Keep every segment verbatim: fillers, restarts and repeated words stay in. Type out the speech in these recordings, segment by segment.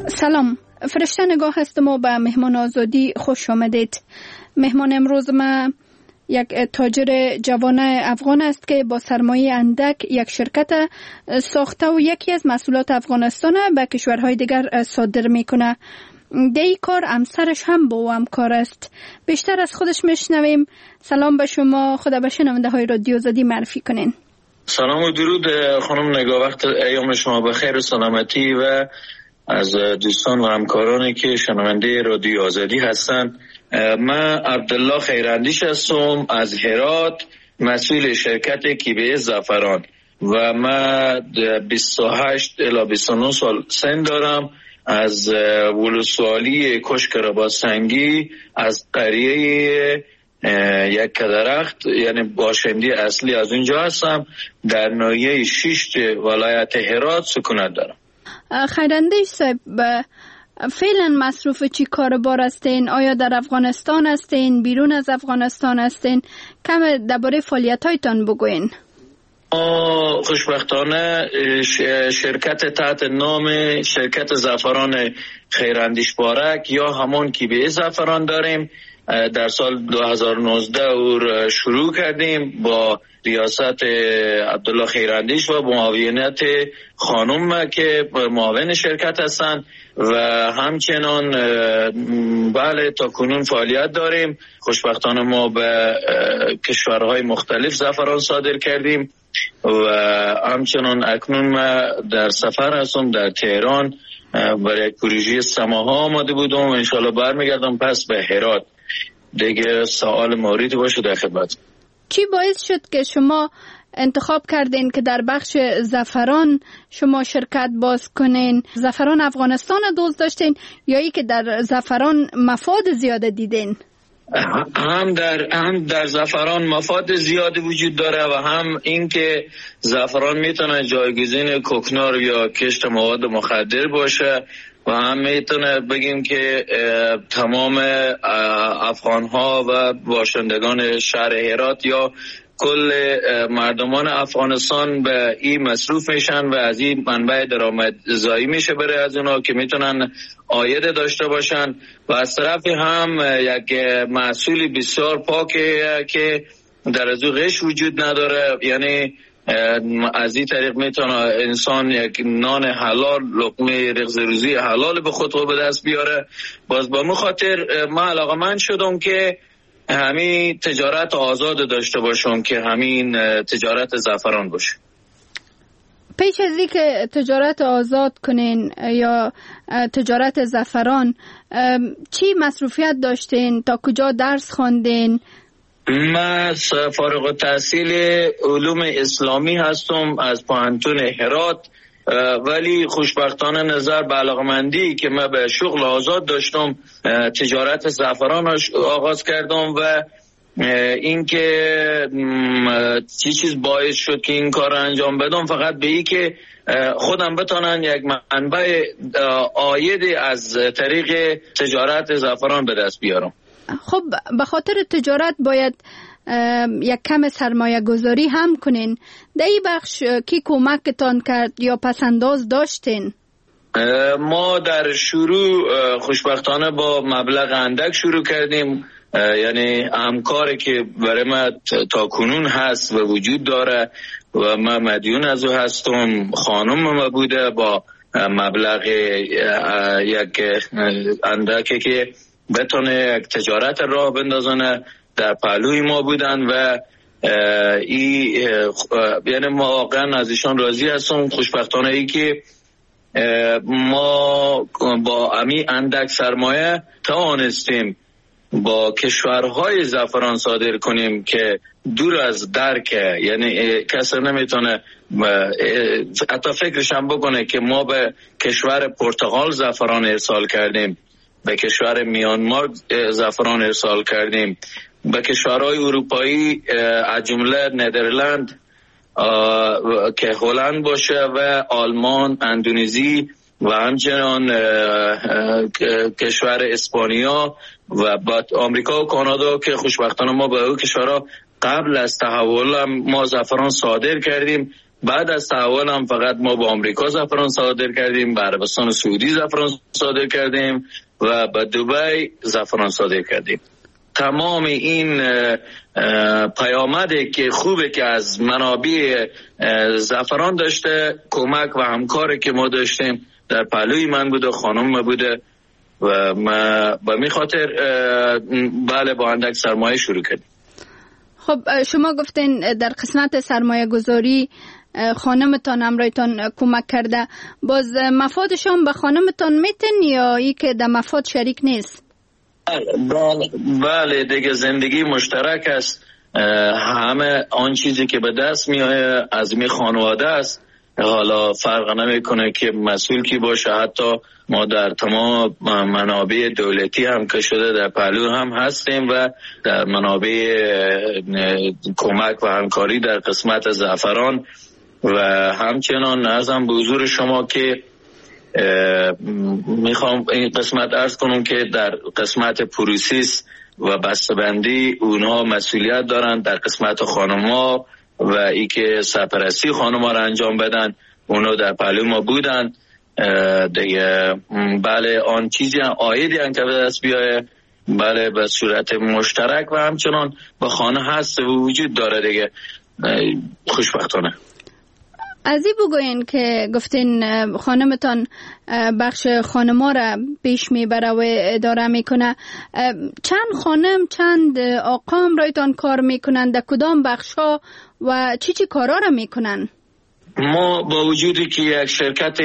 سلام، فرشته نگاه هستم و به مهمان آزادی خوش آمدید. مهمان امروز ما یک تاجر جوان افغان است که با سرمایه اندک یک شرکت ساخته و یکی از محصولات افغانستان به کشورهای دیگر صادر میکنه. در این کار همسرش هم با او همکار است. بیشتر از خودش میشنویم. سلام به شما، خدا به شنونده های رادیو آزادی معرفی کنین. سلام و درود خانم نگاه، وقت ایام شما بخیر و سلامتی و از دوستان و همکارانی که شنونده رادیو آزادی هستند. من عبدالله خیراندیش هستم از هرات، مسئول شرکت کیبه زعفران و من بیست و هشت الی بیست و نه سال سن دارم. از ولسوالی کشک رباط‌سنگی از قریه یک درخت، یعنی باشنده اصلی از اونجا هستم. در ناحیه شیشت ولایت هرات سکونت دارم. خیراندیش صاحب، فعلا مصروف چی کار بار هستین؟ آیا در افغانستان هستین؟ بیرون از افغانستان هستین؟ کم درباره فعالیت هایتان بگوین. خوشبختانه شرکت تحت نام شرکت زعفران خیراندیش بارک یا همون کیبه زعفران داریم. در سال دو هزار و نوزده او شروع کردیم با ریاست عبدالله خیراندیش و معاونت خانم که معاون شرکت هستند و همچنان بله تا کنون فعالیت داریم. خوشبختانه ما به کشورهای مختلف زعفران صادر کردیم و همچنان اکنون ما در سفر هستم در تهران برای پروژه سماها آماده بودم و انشالله برمیگردم پس به هرات. دیگه سوال موردی باشه در خدمت. چی باعث شد که شما انتخاب کردین که در بخش زعفران شما شرکت باز کنین؟ زعفران افغانستان دوست داشتین یا ای که در زعفران مفاد زیاده دیدین؟ هم در هم در زعفران مفاد زیادی وجود داره و هم این که زعفران میتونه جایگزین کوکنار یا کشت مواد مخدر باشه و هم میتونه بگیم که تمام افغانها و باشندگان شهر هرات یا کل مردمان افغانستان به این مصروف میشن و از این منبع درآمدزایی میشه برای از اونا که میتونن عاید داشته باشن و از طرف هم یک محصول بسیار پاکه که در از او غش وجود نداره. یعنی از این طریق میتونه انسان یک نان حلال، لقمه رغز روزی حلال به خود به دست بیاره. باز با مخاطر من علاقه‌مند شدم که همین تجارت آزاد داشته باشم که همین تجارت زعفران باشه. پیش از این که تجارت آزاد کنین یا تجارت زعفران چی مصروفیت داشتین؟ تا کجا درس خواندین؟ من فارغ التحصیل علوم اسلامی هستم از پوهنتون هرات، ولی خوشبختانه نظر به علاقمندی که من به شغل آزاد داشتم تجارت زعفران آغاز کردم و اینکه چی چیز باعث شد که این کار انجام بدم فقط به این که خودم بتونن یک منبع عاید از طریق تجارت زعفران به دست بیارم. خب به خاطر تجارت باید یک کم سرمایه گذاری هم کنین. در این بخش کی کمکتان کرد یا پسنداز داشتین؟ ما در شروع خوشبختانه با مبلغ اندک شروع کردیم، یعنی همکاری که برای ما تا کنون هست و وجود داره و من مدیون از او هستم، خانم ما بوده با مبلغ یک اندکی که بتونه یک تجارت راه بندازونه در پهلوی ما بودن و ای یعنی ما واقعا از ایشان راضی هستم. خوشبختانه ای که ما با امی اندک سرمایه توانستیم با کشورهای زعفران صادر کنیم که دور از درکه، یعنی کسی نمیتونه حتی فکرش هم بکنه که ما به کشور پرتغال زعفران ارسال کردیم، به کشور میانمار زعفران ارسال کردیم، به کشورهای اروپایی از جمله ندرلند که هلند باشه و آلمان، اندونزی و همچنان کشور اسپانیا و بعد آمریکا و کانادا که خوشبختانه ما به اون کشورها قبل از تحول ما زعفران صادر کردیم بعد از تحول هم فقط ما با آمریکا زعفران صادر کردیم، به عربستان سعودی زعفران صادر کردیم و به دبی زعفران صادر کردیم. تمام این پیامده که خوبه که از منابع زعفران داشته، کمک و همکاری که ما داشتیم در پهلوی من بوده، خانم بوده و ما به می خاطر بله با اندک سرمایه شروع کردیم. خب شما گفتین در قسمت سرمایه گذاری خانمتان همراهتان کمک کرده، باز مفادشان به خانمتان میتن یا ای که در مفاد شریک نیست؟ بله, بله دیگه زندگی مشترک است. همه آن چیزی که به دست میاد از می خانواده است. حالا فرق نمیکنه که مسئول کی باشه، حتی ما در تمام منابع دولتی هم که شده در پهلو هم هستیم و در منابع کمک و همکاری در قسمت زعفران و همچنان ارزم به حضور شما که میخوام این قسمت عرض کنم که در قسمت پروسیس و بسته‌بندی اونها مسئولیت دارن، در قسمت خانم‌ها و ای که سرپرستی خانم‌ها را انجام بدن اونها در پهلو ما بودن دیگه. بله آن چیزی هم آیدی هم که به دست بیایه بله به صورت مشترک و همچنان به خانه هست و وجود داره دیگه. خوشبختانه از این بگوین که گفتین خانمتان بخش خانما را پیش میبره و اداره میکنه، چند خانم چند آقا همراهتان کار میکنن، در کدام بخش ها و چی چی کارا را میکنن؟ ما با وجودی که یک شرکت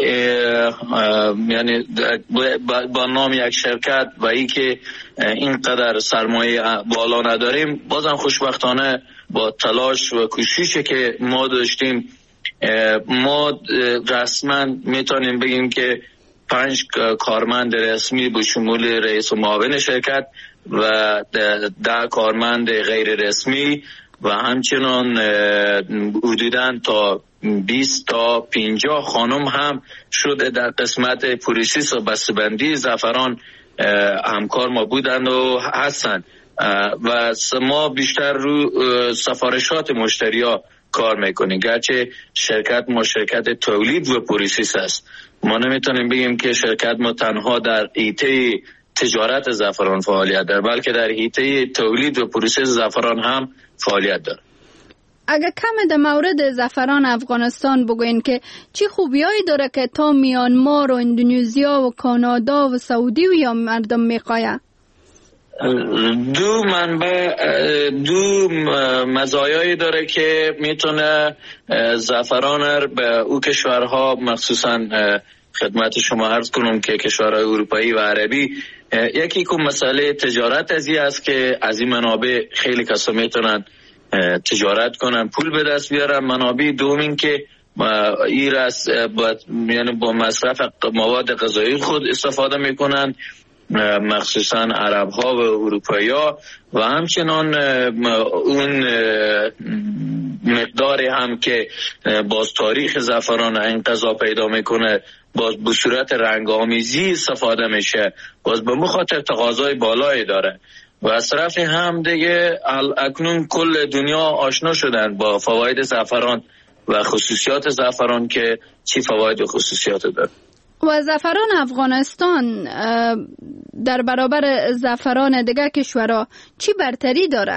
یعنی با نام یک شرکت و ای که اینقدر سرمایه بالا نداریم، بازم خوشبختانه با تلاش و کوششی که ما داشتیم ما رسما میتونیم بگیم که پنج کارمند رسمی به شمول رئیس و معاون شرکت و ده کارمند غیر رسمی و همچنان حدوداً تا بیست تا پنجاه خانم هم شده در قسمت پروسس و بسته‌بندی زعفران همکار ما بودند و هستند و ما بیشتر رو سفارشات مشتری‌ها کار میکنیم، گرچه شرکت ما شرکت تولید و پروسس است. ما نمیتونیم بگیم که شرکت ما تنها در حیطه تجارت زعفران فعالیت داره، بلکه در حیطه تولید و پروسس زعفران هم فعالیت داره. اگر کم در مورد زعفران افغانستان بگوین که چی خوبیایی داره که تا میانمار و اندونزیا و کانادا و سعودی و یا مردم میخواه؟ دو منبع دو مزایایی داره که میتونه زعفران به او کشورها مخصوصا خدمت شما عرض کنم که کشورهای اروپایی و عربی، یکی که مسئله تجارت ازی است که از این منابع خیلی کسا میتونن تجارت کنن پول به دست بیارن. منابع دوم که ایر است با یعنی با مصرف مواد غذایی خود استفاده میکنن مخصوصا عرب ها و اروپایی ها و همچنان اون مقداری هم که باز تاریخ زعفران انقضا پیدا میکنه باز به صورت رنگ آمیزی استفاده میشه، باز به مخاطر تقاضای بالایی داره و از طرف هم دیگه اکنون کل دنیا آشنا شدن با فواید زعفران و خصوصیات زعفران که چی فواید و خصوصیات داره. و زعفران افغانستان در برابر زعفران دیگر کشورها چی برتری داره؟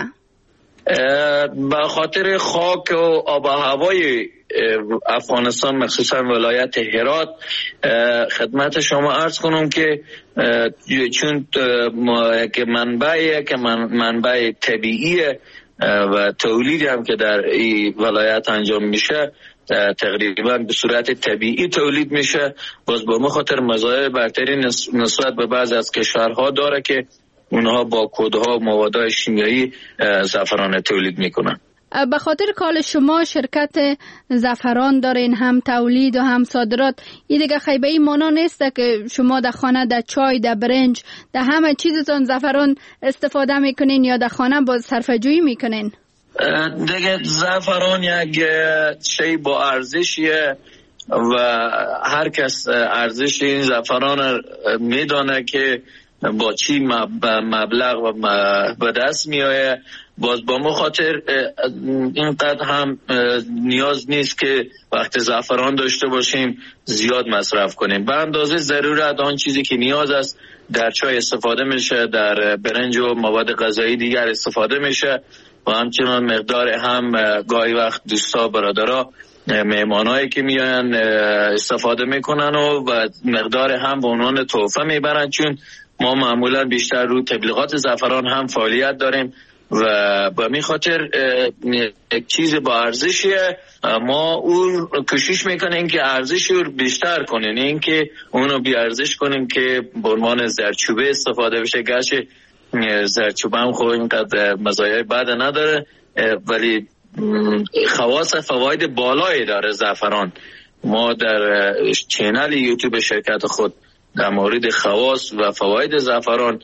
به خاطر خاک و آب و هوای افغانستان مخصوصا ولایت هرات خدمت شما عرض کنم که چون که منبع که منبع طبیعی و تولیدی هم که در این ولایت انجام میشه تقریبا به صورت طبیعی تولید میشه، باز با مخاطر مزایای برتری نسبت به بعض از کشورها داره که اونها با کودها و مواد شیمیایی زعفران تولید میکنن. به خاطر کال شما شرکت زعفران دارین، هم تولید و هم صادرات، این دیگه خیبه ای مانا نیست که شما در خانه در چای در برنج در همه چیزتون زعفران استفاده میکنین یا در خانه باز صرفه جویی میکنین؟ دیگه زعفران یک شی با ارزشیه و هر کس ارزش این زعفران میدانه که با چی مبلغ و به دست میایه باز با ما خاطر اینقدر هم نیاز نیست که وقت زعفران داشته باشیم زیاد مصرف کنیم. به اندازه ضرورت آن چیزی که نیاز است در چای استفاده میشه، در برنج و مواد غذایی دیگر استفاده میشه و همچنان مقدار هم گاهی وقت دوستا برادرها مهمانایی که میان استفاده میکنن و مقدار هم به عنوان تحفه میبرن، چون ما معمولا بیشتر رو تبلیغات زعفران هم فعالیت داریم و به می خاطر یک چیز با ارزشیه. ما اون کوشش میکنیم که ارزش رو بیشتر کنیم، این که اونو بی ارزش کنیم که به عنوان زردچوبه استفاده بشه. گرچه زردچوبه هم خب اینقدر مزایای بد نداره ولی خواص فواید بالایی داره زعفران. ما در چینل یوتیوب شرکت خود در مورد خواص و فواید زعفران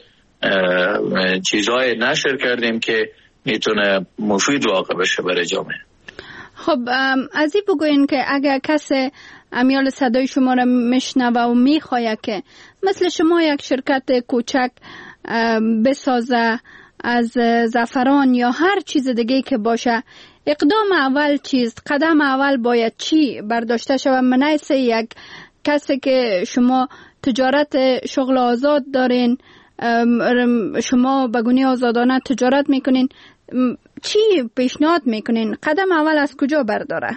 چیزهای نشر کردیم که میتونه مفید واقع بشه برای جامعه. خب از این بگوین که اگر کسی امیال صدای شما را میشنوه و میخواه که مثل شما یک شرکت کوچک بسازه از زعفران یا هر چیز دیگه که باشه، اقدام اول چیست؟ قدم اول باید چی برداشته شود؟ منیس یک کسی که شما تجارت شغل آزاد دارین، شما بگونی آزادانه تجارت میکنین، چی پیشنهاد میکنین؟ قدم اول از کجا برداره؟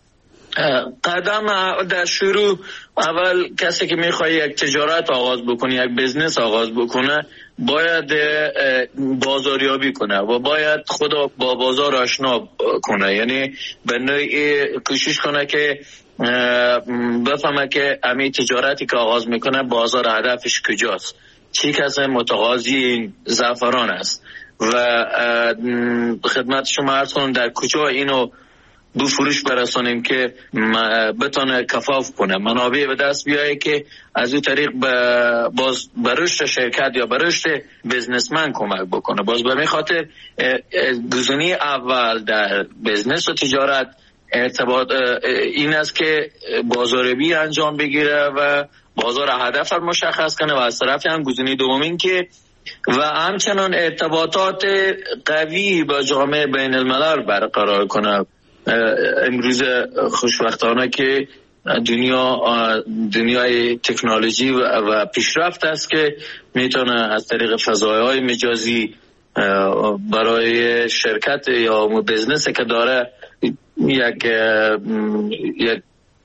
قدم در شروع اول کسی که میخواد یک تجارت آغاز بکنه، یک بزنس آغاز بکنه، باید بازاریابی کنه و باید خدا با بازار آشنا کنه. یعنی به نوعی کوشش کنه که بفهمه که امی تجارتی که آغاز میکنه بازار هدفش کجاست، چی کسی متقاضی این زعفران است و خدمت شما عرض کنم در کجا اینو دو فروش برسانیم که بتونه کفاف کنه، منابع به دست بیایه که از این طریق باز برشت شرکت یا برشت بزنسمن کمک بکنه. باز به می خاطر گزینه اول در بزنس و تجارت ارتباط این است که بازاریابی انجام بگیره و بازار هدف رو مشخص کنه و از طرف هم گزینه دوم این که و همچنان ارتباطات قوی با جامعه بین الملل برقرار کنه. امروز خوشبختانه که دنیا دنیای تکنولوژی و پیشرفت است که میتونه از طریق فضایهای مجازی برای شرکت یا بزنس که داره یک یک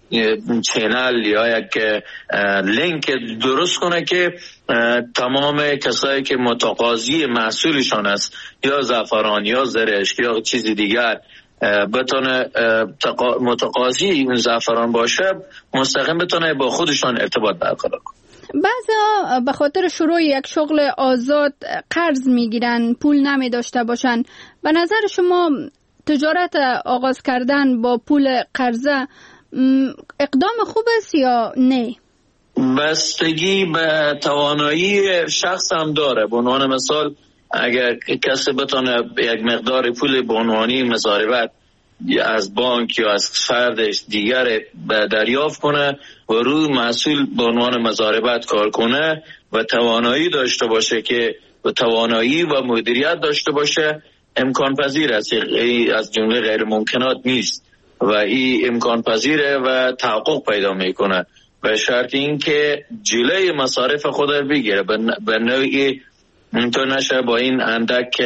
چینل یا یک لینک درست کنه که تمام کسایی که متقاضی محصولشان است یا زعفران یا زرشک یا چیزی دیگر بتونه متقاضی این زعفران باشه، مستقیم بتونه با خودشان ارتباط برقرار کنه. بعضا به خاطر شروع یک شغل آزاد قرض میگیرن، پول نمی داشته باشن. به نظر شما تجارت آغاز کردن با پول قرضه اقدام خوب است یا نه؟ بستگی به توانایی شخص هم داره. به عنوان مثال اگر کسی بتونه یک مقدار پول به عنوانی مضاربت از بانک یا از فردش دیگر دریافت کنه و روی محصول به عنوان مضاربت کار کنه و توانایی داشته باشه که و توانایی و مدیریت داشته باشه، امکان پذیر است. از جمله غیر ممکنات نیست و این امکان پذیره و تحقق پیدا میکنه و شرط این که جلوی مصارف خود رو بگیره، به نوعی اینطور نشه با این اندک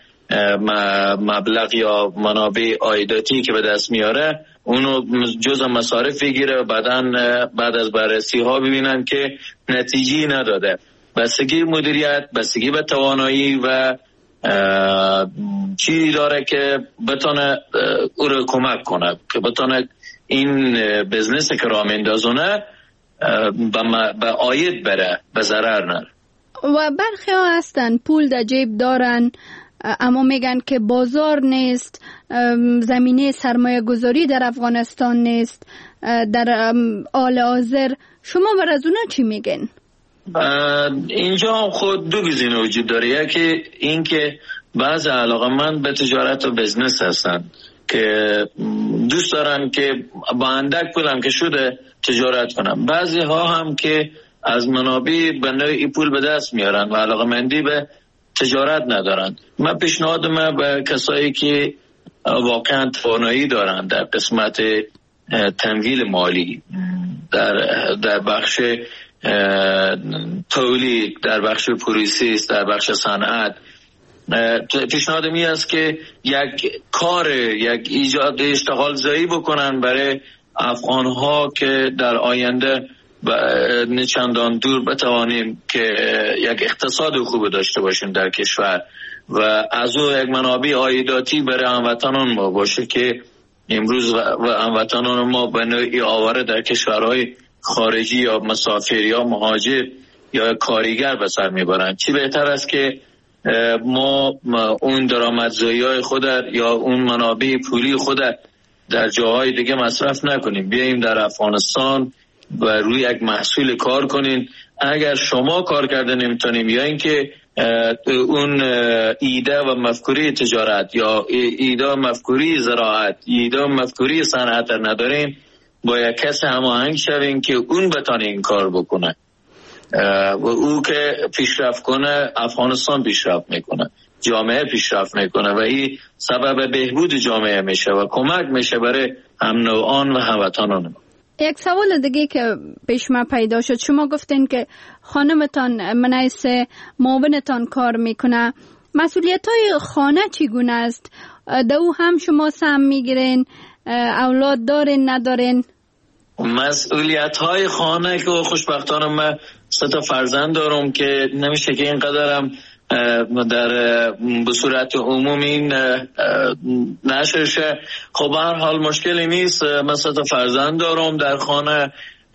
مبلغ یا منابع عایداتی که به دست میاره اونو جزء مصارف بگیره و بعداً بعد از بررسی ها ببینن که نتیجه نداده. بستگی مدیریت، بستگی به توانایی و چیزی داره که بتونه او رو کمک کنه که بتونه این بزنس که راه میندازونه به عاید بره، به ضرر نره. و برخی ها هستن پول در جیب دارن اما میگن که بازار نیست، زمینه سرمایه گذاری در افغانستان نیست در حال حاضر. شما بر از اونا چی میگن؟ اینجا خود دو گزینه وجود داره. یکی این که بعض علاقه‌مند به تجارت و بزنس هستن که دوست دارن که با اندک پولم که شده تجارت کنن. بعضی ها هم که از منابع به نوعی پول به دست میارن و علاقه‌مندی به تجارت ندارند. من پیشنهاد من به کسایی که واقعا توانایی دارند در قسمت تمویل مالی، در در بخش تولید، در بخش پروسس، در بخش صنعت، پیشنهاد می است که یک کار، یک ایجاد اشتغال زایی بکنن برای افغان ها که در آینده نه چندان دور بتوانیم که یک اقتصاد خوب داشته باشیم در کشور و از او یک منابع عایداتی برای هموطنان ما باشه که امروز و هموطنان ما به نوعی آواره در کشورهای خارجی یا مسافر یا مهاجر یا کارگر به سر میبرند. چی بهتر است که ما اون درآمدزایی‌های خود یا اون منابع پولی خود در جاهای دیگه مصرف نکنیم، بیاییم در افغانستان و روی یک محصول کار کنین. اگر شما کار کرده نمیتونیم یا اینکه اون ایده و مفکوری تجارت یا ایده و مفکوری زراعت، ایده و مفکوری صنعت نداریم، با یک کس هماهنگ شویم که اون بتونه این کار بکنه و او که پیشرفت کنه افغانستان پیشرفت میکنه، جامعه پیشرفت میکنه و این سبب بهبود جامعه میشه و کمک میشه برای هم نوعان و هموطنان. یک سوال دیگه که پیش ما پیدا شد، شما گفتین که خانمتان منیس معاونتان کار میکنه، مسئولیت های خانه چگونه است؟ در او هم شما سهم میگیرین؟ اولاد دارین ندارین؟ مسئولیت های خانه که خوشبختانه من سه تا فرزند دارم که نمیشه که اینقدرم در به صورت عمومی نشر شه. خب هر حال مشکلی نیست. من سه تا فرزند دارم در خانه،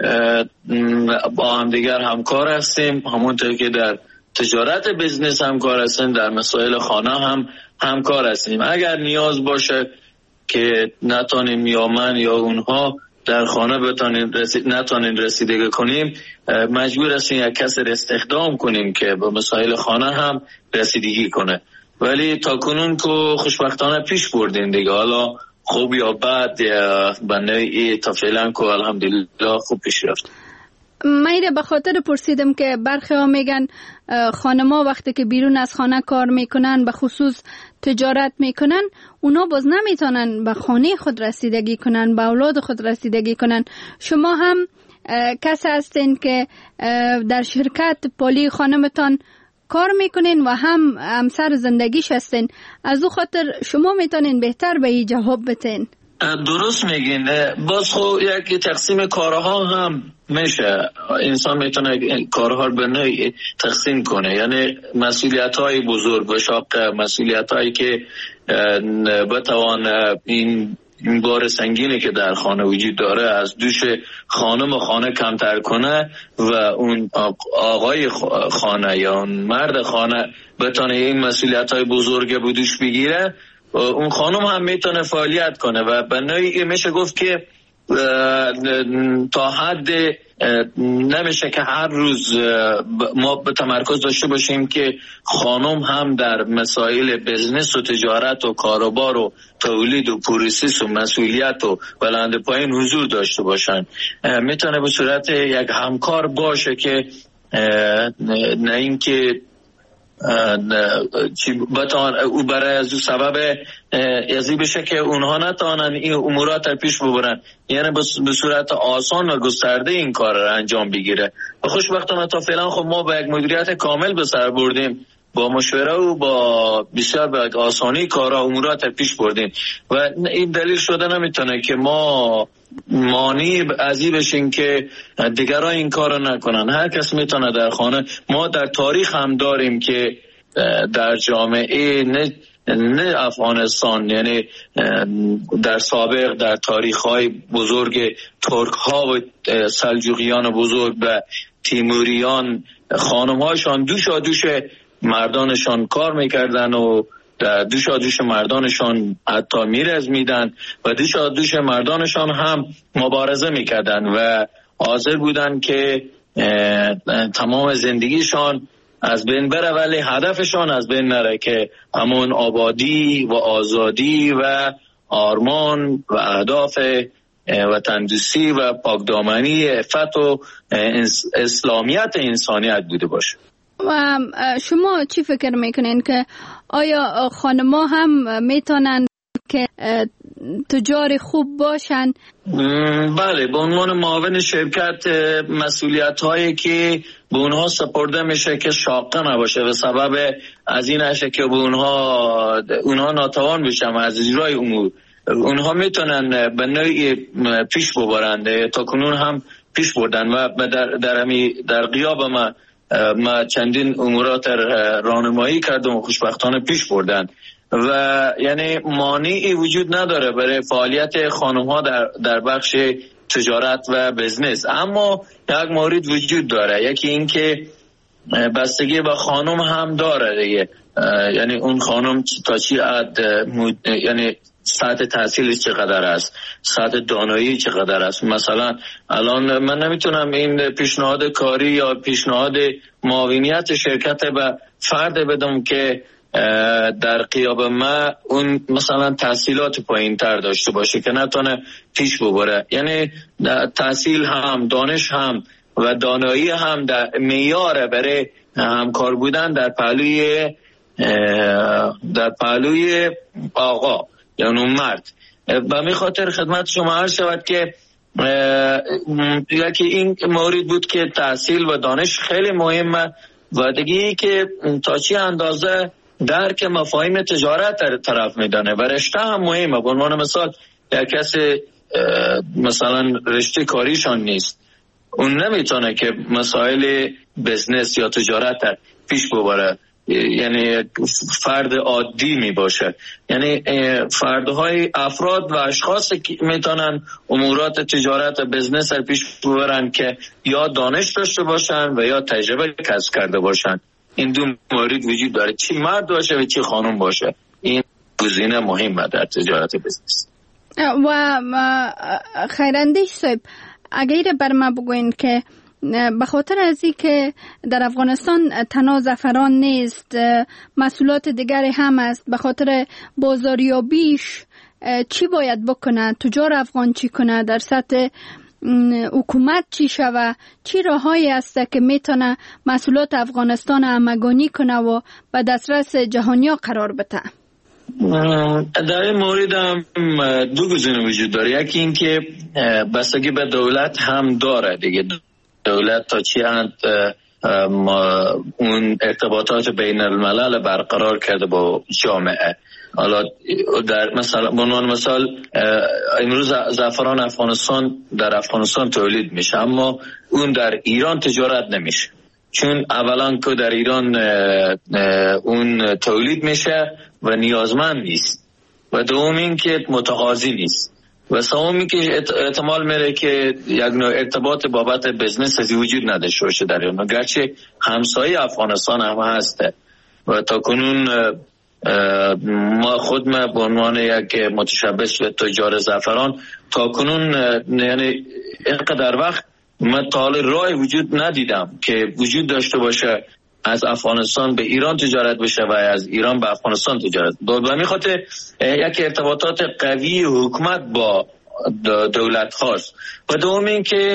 با هم دیگر همکار هستیم، همونطور که در تجارت بزنس همکار هستیم، در مسائل خانه هم همکار هستیم. اگر نیاز باشه که نتانیم یا من یا اونها در خانه بتانیم رسید نتانیم رسیدگی کنیم، مجبور هستیم یک کس را استخدام کنیم که به مسائل خانه هم رسیدگی کنه. ولی تا کنون که خوشبختانه پیش بردیم دیگه، حالا خوب یا بد یا بنده تا فعلا که الحمدلله خوب پیش رفت. من به خاطر پرسیدم که برخی ها میگن خانما وقتی که بیرون از خانه کار میکنن، به خصوص تجارت میکنن، اونا باز نمیتونن به خانه خود رسیدگی کنن، به اولاد خود رسیدگی کنن. شما هم کسی هستین که در شرکت پولی خانمتان کار میکنین و هم همسر زندگیش هستین، از او خاطر شما میتونین بهتر به این جواب بتین. درست میگین. باز خب یک تقسیم کارها هم میشه، انسان میتونه کارها رو به نوعی تقسیم کنه، یعنی مسئولیت های بزرگ و شاق، مسئولیت هایی که بتوان این این بار سنگینی که در خانه وجود داره از دوش خانم و خانه کمتر کنه و اون آقای خانه یا اون مرد خانه بتونه این مسئولیت های بزرگ به دوش بگیره، اون خانم هم میتونه فعالیت کنه و به نوعی میشه گفت که تا حد نمیشه که هر روز ما به تمرکز داشته باشیم که خانم هم در مسائل بزنس و تجارت و کاروبار و تولید و پروسس و مسئولیت و بلند پایین حضور داشته باشن. میتونه به صورت یک همکار باشه که نه اینکه چی بتوان او برای از او سبب ازی بشه که اونها نتوانن این امورات رو پیش ببرن، یعنی به صورت آسان و گسترده این کار رو انجام بگیره. و خوشبختانه تا فعلا خب ما با یک مدیریت کامل به سر بردیم، با مشوره و با بسیار به آسانی کارا امورات رو پیش بردیم و این دلیل شده نمیتونه که ما مانی ازی بشین که دیگران این کار رو نکنن. هر کس میتونه در خانه. ما در تاریخ هم داریم که در جامعه نه نه افغانستان، یعنی در سابق در تاریخ‌های بزرگ ترک‌ها و سلجوقیان بزرگ و تیموریان، خانم‌هاشان دوشا دوش مردانشان کار میکردن و در دوشا دوش مردانشان حتی میرز میدن و دوشا دوش مردانشان هم مبارزه میکردن و حاضر بودن که تمام زندگیشان از بین بره ولی هدفشان از بین نره، که همون آبادی و آزادی و آرمان و اهداف و تندرستی و پاکدامنی عفت و اسلامیت انسانیت بوده باشه. و شما چی فکر میکنین که آیا خانم‌ها هم میتونن که تجار خوب باشن؟ بله، به عنوان معاون شرکت مسئولیت هایی که به اونها سپرده میشه که شاقه نباشه و سبب از این هشه که به اونها اونها ناتوان بشن از اجرای امور، اونها میتونن به نوعی پیش ببرند. تا کنون هم پیش بردن و در در, در غیاب ما ما چندین امورات راهنمایی کردم و خوشبختانه پیش بردن و یعنی مانعی وجود نداره برای فعالیت خانم ها در, در بخش تجارت و بزنس. اما یک مورد وجود داره، یکی این که بستگی به خانم هم داره دیگه، یعنی اون خانم تا چی عد یعنی سطح تحصیلش چقدر است، سطح دانایی چقدر است. مثلا الان من نمیتونم این پیشنهاد کاری یا پیشنهاد معاونیت شرکت به فرد بدم که در قیاب ما اون مثلا تحصیلات پایین تر داشته باشه که نتونه پیش ببره. یعنی تحصیل هم، دانش هم و دانایی هم در معیار برای همکار بودن در پهلوی در پهلوی آقا یعنی مرد. به می خاطر خدمت شما عرض شود که یکی این مورد بود که تحصیل و دانش خیلی مهمه و دیگه که تا چی اندازه درک مفاهیم تجارت طرف میدانه و رشته هم مهمه. به عنوان مثال یک کسی مثلا رشته کاریشان نیست، اون نمیتونه که مسائل بزنس یا تجارت پیش ببره، یعنی فرد عادی می باشه. یعنی فردهای افراد و اشخاص میتونن امورات تجارت و بزنس رو پیش ببرن که یا دانش داشته باشن و یا تجربه کسب کرده باشن. این دو مورد وجود داره، چی مرد باشه و چی خانم باشه. این گزینه مهمه در تجارت بزنس. و خیراندیش صاحب، اگر بر ما بگوین که به خاطر از این که در افغانستان تنها زعفران نیست، محصولات دیگری هم است، به خاطر بازاریابیش چی باید بکنه؟ تجار افغان چی کنه؟ در سطح حکومت چی شوه؟ چی راههایی است که میتونه محصولات افغانستان همگانی کنه و به دسترس جهانیا قرار بده؟ در این مورد هم دو گزینه وجود داره. یکی این که بستگی به دولت هم داره دیگه، دولت تا چی اند اون ارتباطات بین الملل برقرار کرده با جامعه. حالا در مثلا به عنوان مثال امروز زعفران افغانستان در افغانستان تولید میشه اما اون در ایران تجارت نمیشه، چون اولا که در ایران اون تولید میشه و نیازمند نیست و دوم این که متقاضی نیست و سومی که احتمال میره که یک نوع ارتباط بابت بزنس از وجود نداشته باشه در ایران، گرچه همسایه افغانستان هم هسته و تا کنون ما خود ما به عنوان یک متشبث به تجار زعفران تا کنون یعنی اینقدر وقت من تا حال راه وجود ندیدم که وجود داشته باشه از افغانستان به ایران تجارت بشه و از ایران به افغانستان تجارت. به همین خاطر یک ارتباطات قوی حکومت با دولت خاص و دوم این که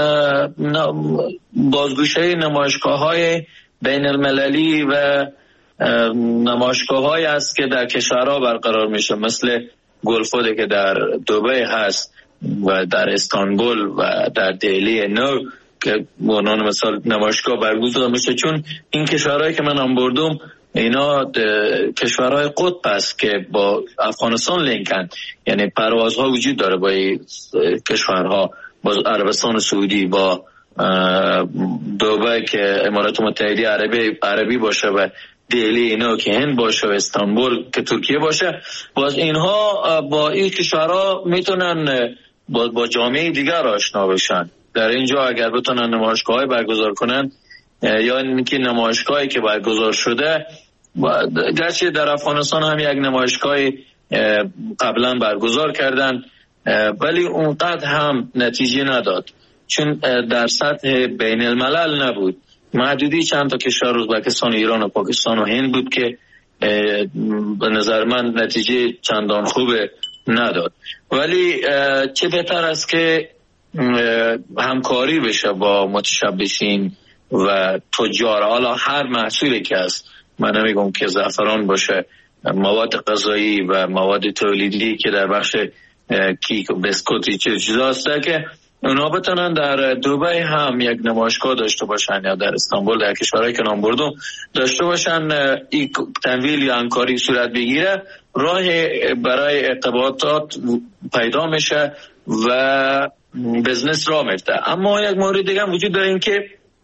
بازگوشه نمایشگاه های بین المللی و نمایشگاه های است که در کشورها برقرار میشه، مثل گلفود که در دبی هست و در استانبول و در دهلی نو که به عنوان مثال نمایشگاه برگزار میشه، چون این کشورهایی که من هم بردم اینا کشورهای قطب است که با افغانستان لینکن، یعنی پروازها وجود داره با کشورها، با عربستان سعودی، با دبی که امارات متحده عربی عربی باشه و دهلی اینا که هند باشه و استانبول که ترکیه باشه. باز اینها با این کشورها میتونن با, با جامعه دیگر آشنا بشن. در اینجا اگر بتونن نمایشگاه‌های برگزار کنن یا اینکه نمایشگاهی که برگزار شده، گرچه در افغانستان هم یک نمایشگاهی قبلا برگزار کردن ولی اونقدر هم نتیجه نداد، چون در سطح بین الملل نبود، محدودی چند تا کشور ازبکستان، ایران و پاکستان و هند بود که به نظر من نتیجه چندان خوبه نداد. ولی چه بهتر است که همکاری بشه با متشبثین و تجار، حالا هر محصولی که هست، من نمیگم که زعفران باشه، مواد غذایی و مواد تولیدی که در بخش کیک و بسکوتی چه چیزا هست که اونا بتونن در دبی هم یک نمایشگاه داشته باشن یا در استانبول، در کشورهایی که نام بردم داشته باشن، این تمویل یا همکاری صورت بگیره، راه برای ارتباطات پیدا میشه و بزنس را میفته. اما یک مورد دیگه هم وجود داره، این که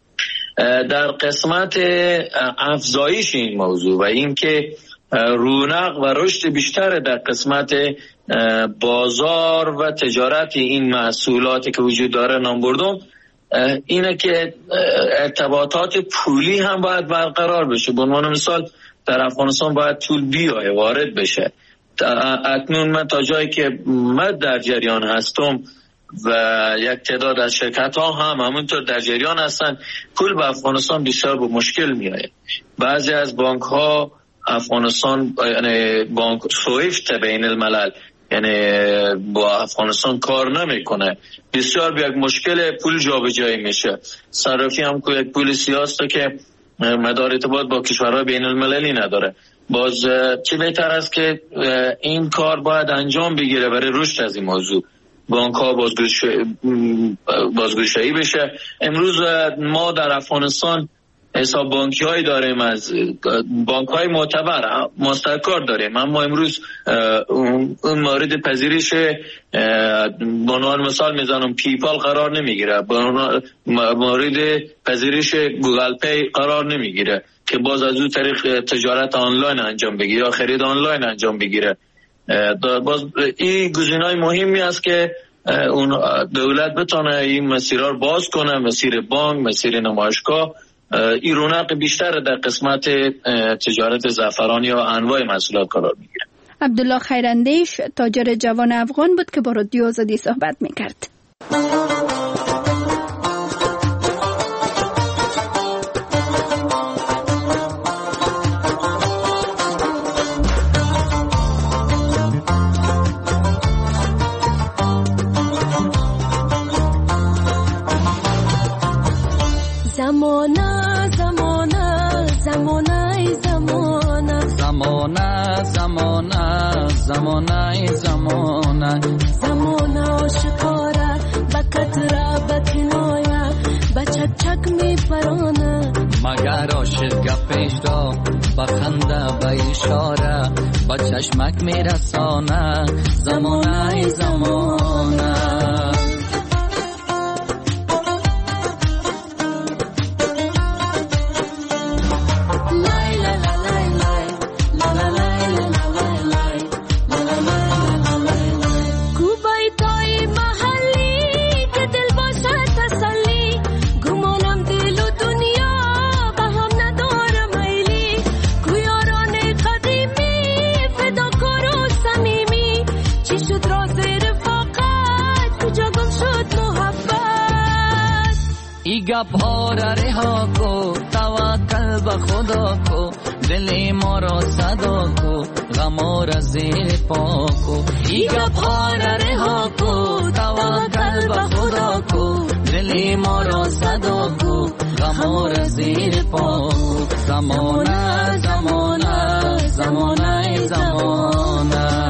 در قسمت افزایش این موضوع و این که رونق و رشد بیشتر در قسمت بازار و تجارت این محصولاتی که وجود داره نام بردم، اینه که ارتباطات پولی هم باید برقرار بشه. به عنوان مثال در افغانستان باید پول بیای وارد بشه. اکنون من تا جایی که من در جریان هستم و یک تعداد از شرکت ها هم همونطور در جریان هستن، پول به افغانستان بسیار به مشکل میاد. بعضی از بانک ها افغانستان، یعنی بانک سویفت بین الملل، یعنی با افغانستان کار نمیکنه، بسیار به یک مشکل پول جابجایی میشه. صرافی هم که یک پول سیاسته که مدار ارتباط با کشورهای بین المللی نداره. باز چه بهتر است که این کار باید انجام بگیره برای رشد از این موضوع، بانک ها بازگشایی بشه. امروز ما در افغانستان حساب بانکی هایی داریم، از بانک های معتبر مستقر داریم، اما امروز اون مورد پذیرش به عنوان مثال میزنم پیپال قرار نمیگیره، به مورد پذیرش گوگل پی قرار نمیگیره که باز از اون طریق تجارت آنلاین انجام بگیره یا خرید آنلاین انجام بگیره. باز این گزینه‌های مهمی است که اون دولت بتونه این مسیرها رو باز کنه، مسیر بانک، مسیر نمایشگاه. این رونق بیشتر در قسمت تجارت زعفرانی یا انواع محصولات قرار میگیره. عبدالله خیراندیش تاجر جوان افغان بود که با رادیو آزادی صحبت میکرد. زمانه زمانه زمانه شکاره بکتره بکنایه بچک چک می پرانه مگر عاشق گپش را بخنده به اشاره با چشمک می رسانه زمانه زمانه گپ‌ها را رها کو توکل به خدا کو دل ما را صدا کو غم را زیر پا کو ای گپ‌ها را رها کو توکل به خدا کو دل ما را صدا کو غم را زیر پا کو زمانه زمانه زمانه زمانه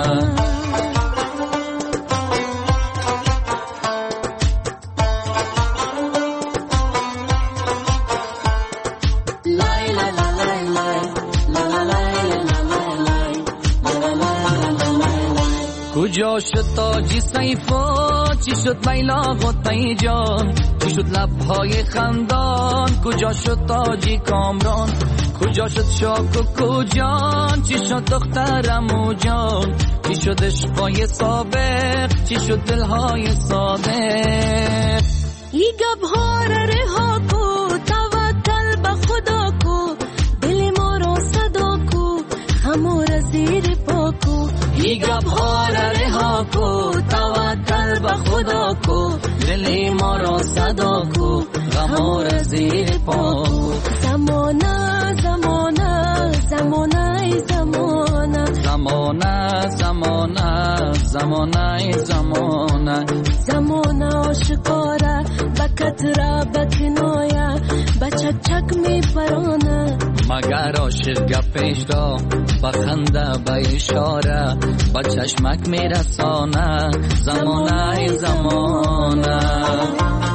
کجا شد تاجی سیفا چی شد لیلا غطی جان چی شد لبهای خندان کجا شد تاجی کامران کجا شد شاک و کجان چی شد دخترمو جان چی شد عشقای سابق چی شد دلهای صادق ای گبها را رها کو توکل به خدا کو دل ما را صدا کو غم را زیر پا کو ای گبها را رها کو توکل به خدا کو دل ما را صدا کو غم را زیر پا کو زمانه زمانه زمانه زمانه زمانه زمانه زمانه زمانه زمانه آشکاره بکتره بکنایه بچه چک چک می پرانه. مگر عاشق گپش را بخنده به اشاره با چشمک می رسانه زمانه زمانه.